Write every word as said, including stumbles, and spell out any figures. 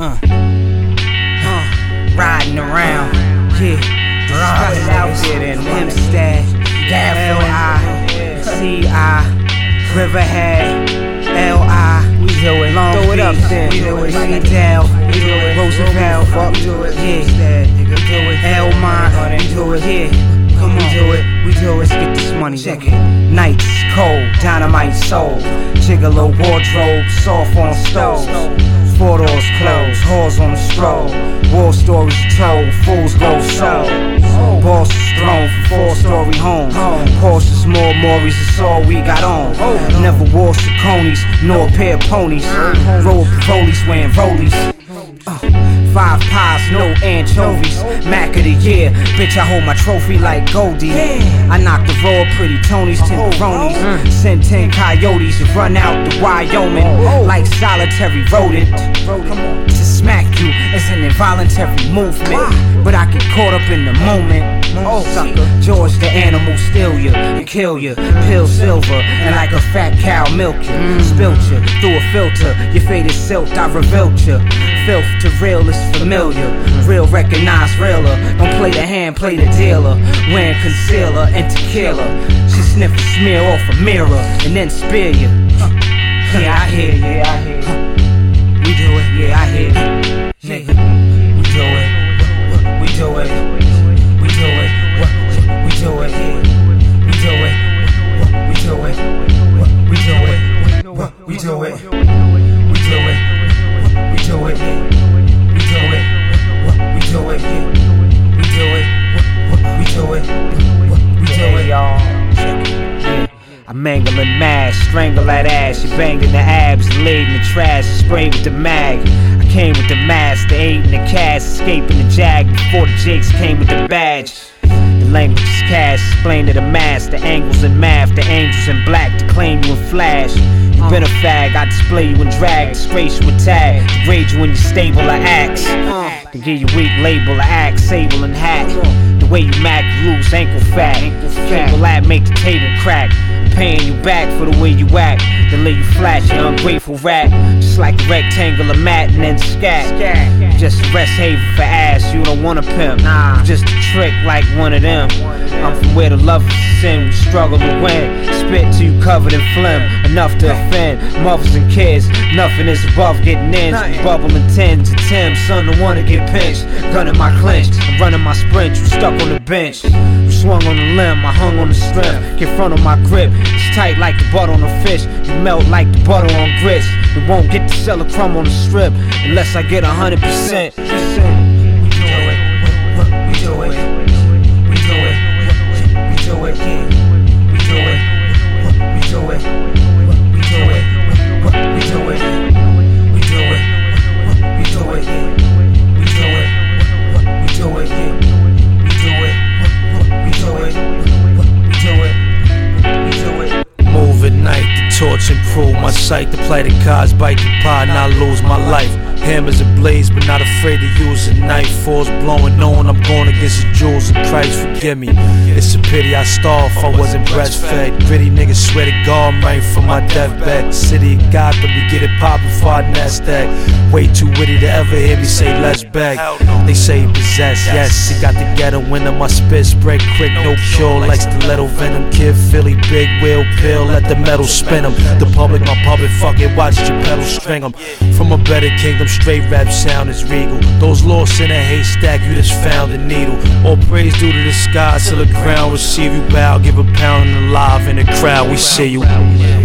Uh, uh, riding around, yeah. Riding out there in Hempstead, L I, C I, Riverhead, L I, we do it, Long Throw it up, then. We do it, Edel, we do it, Roosevelt, fuck, we do it, yeah. We do it, Elmont, we do it, yeah. Come on, we do it, we do it, let's get this money, check it. Nights cold, dynamite soul, gigolo wardrobe, soft on stove. Four doors closed, whores on the stroll. War stories told, fools go sold. Bosses thrown from four-story homes. Porsches, more Maury's, it's all we got on. Never wore Sauconys, nor a pair of ponies. Roll police wearing rollies. Uh, five pies, no anchovies. Mac of the year, bitch, I hold my trophy like Goldie. I knock the raw pretty Tonys, ten Peronis. Send ten coyotes and run out to Wyoming like solitary rodent. To smack you is an involuntary movement, but I get caught up in the moment. Oh, sucker, George the animal steal you and kill you. Pill silver and like a fat cow milk you. Spilt you through a filter, your fate is silked, I revealed you. Filth to real is familiar, real recognize realer. Don't play the hand, play the dealer. Wearing concealer and tequila. She sniff a smear off a mirror and then spear you. Yeah, I hear you, yeah, I hear you. We do it, yeah, I hear you. Nigga, we do it, we do it, we do it, we do it, we do it, we do it, we do it, we do it, we do it. We do it, we do it, we do it, we do it, we do it, we do it, y'all. Yeah. I mangle and mash, strangle that ass. You banged in the abs, laid in the trash, sprayed with the mag. I came with the mask, the eight and the cast, escaping the jag before the jakes came with the badge. The language is cash, explain to the mass, the angles in math, the angels in black to claim you in flash. You been a fag, I display you in drag, disgrace you with tag, degrade you in your stable of axe. To give you weak label of axe, sable and hat. The way you mac loose, ankle fat. Cable that make the table crack. I'm paying you back for the way you act. Then lay you flat, you ungrateful rat. Just like a rectangular mat and then scat. Just a rest haven for ass, you don't want a pimp. Nah, you just a trick like one of them. I'm from where the love is sin, we struggle to win. Spit till you covered in phlegm, enough to offend mothers and kids. Nothing is above getting in. We bubble in tens and Tim, son, don't wanna get pinched. Gun in my clinch, I'm running my sprint. You stuck on the bench, you swung on the limb, I hung on the strength. Get front of my grip, it's tight like the butter on a fish. You melt like the butter on grits. You won't get to sell a crumb on the strip unless I get a hundred percent. We do it, we do it, we do it, we do it, we do it, we do it, we do it, we do it, we do it, we do it, we do it, we do it, we do it, we do it, we do it, we do it. Move at night, the torch improve my sight. The plighted cards bite the pie, and I lose my life. Hammers ablaze, but not afraid to use a knife. Falls blowing, knowing I'm going against the jewels of Christ. Forgive me, it's a pity I starved. I wasn't breastfed. Gritty niggas swear to God I'm right from my deathbed. City of Gotham, we get it poppin' for our nest egg. Way too witty to ever hear me say let's beg. They say he possessed, yes, he got the ghetto in him. My spit spread quick, no cure, like stiletto venom. Kid Philly, big wheel pill, let the metal spin him. The public, my puppet, fuck it, watch your pedal string him. From a better kingdom, straight rap sound is regal. Those lost in a haystack, you just found a needle. All praise due to the sky till the ground receive you bow. Give a pound and alive in the crowd, we see you.